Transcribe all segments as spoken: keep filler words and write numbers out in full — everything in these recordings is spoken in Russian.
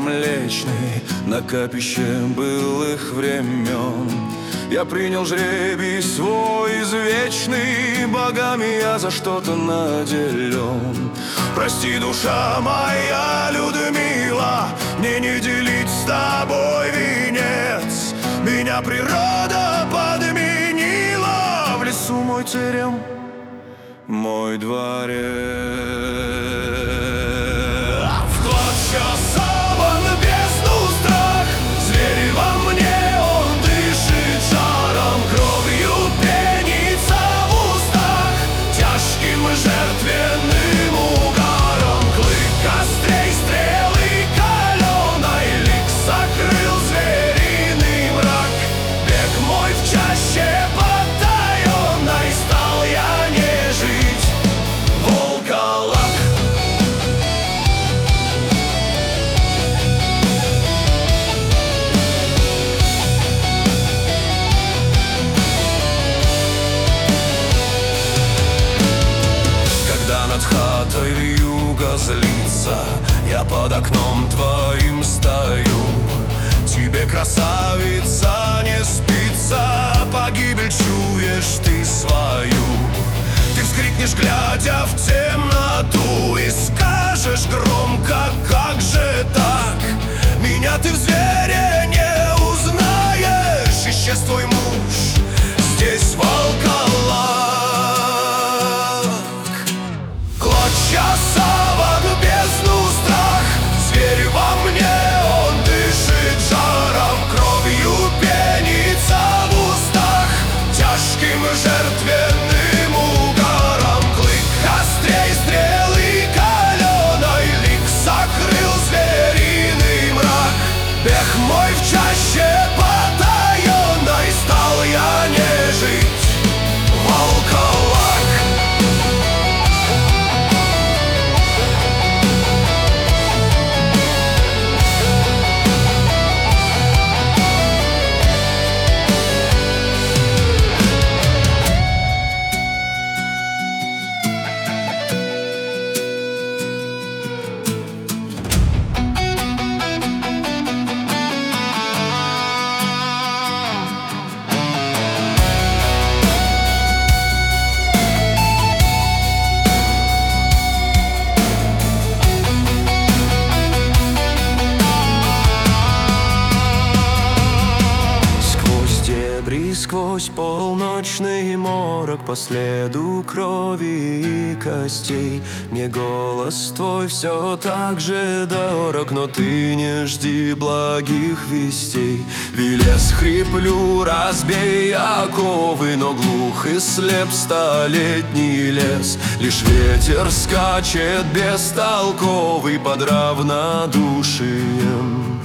Млечный на капище былых времен. Я принял жребий свой извечный, богами я за что-то наделен. Прости, душа моя, Людмила, мне не делить с тобой венец. Меня природа подменила, в лесу мой терем, мой дворец. В клочья саван, бездну страх, зверь во мне, он дышит жаром, кровью пенится в устах, тяжким жертвенным угаром. Клык острей, стрелы каленой, лик сокрыл звериный мрак. Бег мой в чаще потаенной, стал я не жить, волколак. Когда над хатой вьюга злится, я под окном твоим стою. Тебе, красавица, не спится, погибель чуешь ты свою. Ты вскрикнешь, глядя в темноту, и скажешь громко: как же так? Меня ты в звере не узнаешь, исчез твой муж, здесь волколак. Клочья саван, бездну страх, зверь во мне, он дышит жаром, кровью пенится в устах, тяжким жертвенным угаром. Клык острей, стрелы каленой, лик сокрыл звериный мрак. Бег мой в чаще потаенной, стал я не жить, волколак. Сквозь полночный морок, по следу крови и костей, мне голос твой все так же дорог, но ты не жди благих вестей. Велес хриплю, разбей оковы, но глух и слеп столетний лес. Лишь ветер скачет бестолковый под равнодушием.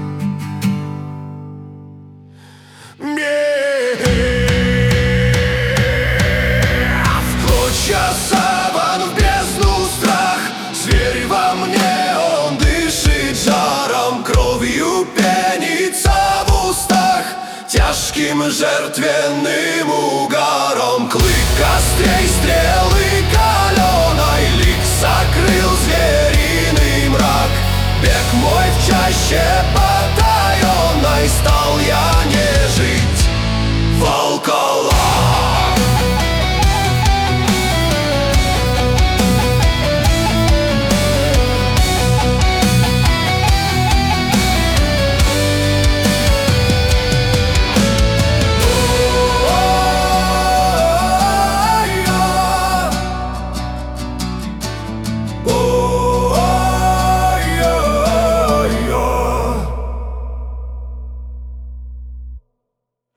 Саван, в бездну страх, зверь во мне, он дышит жаром, кровью пенится в устах, тяжким жертвенным угаром. Клык острей, стрелы каленой, лик сокрыл звериный мрак. Бег мой в чаще потаенной, стал я